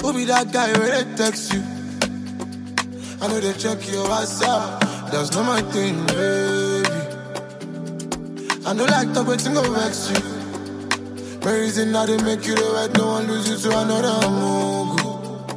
Who be that guy where they text you? I know they check your WhatsApp. That's not my thing, baby. I know like talk, but go vex you. The reason now they make you the right, no one lose you to another Mungu.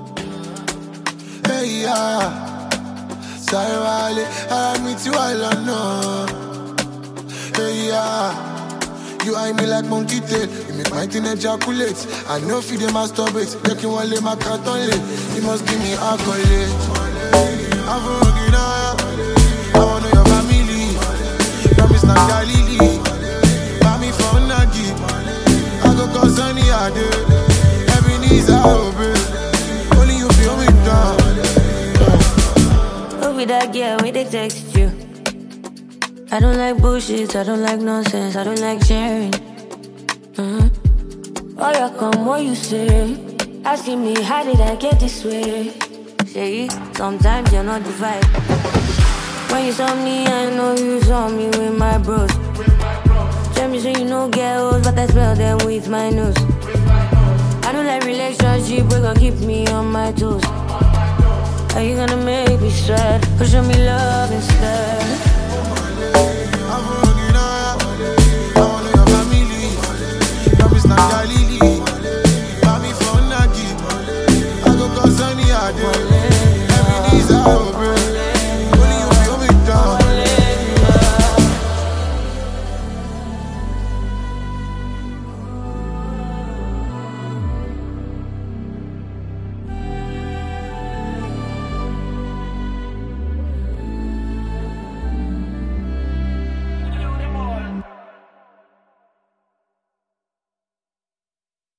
Hey, yeah. Sorry, Wale, I meet you all on no. Hey, yeah. You eye me like monkey tail. You make my thing ejaculate. I know if you dey masturbate. Make you want lay my cat on lay. You must give me accolade. I'm fucking up. I wanna know your family. Promise not Galilee. Buy me for Nagi. I go cause Sunny Ade. Every knees I obey. Only you feel me down. Who be that girl when they text you? I don't like bullshit, I don't like nonsense, I don't like sharing. Oh, yeah, come, what you say? Asking me, how did I get this way? Say, sometimes you're not the vibe. When you saw me, I know you saw me with my bros. Tell me, so you know girls, but I smell them with my nose. I don't like relationship, we gon' keep me on my toes. Are you gonna make me sad? Or show me love and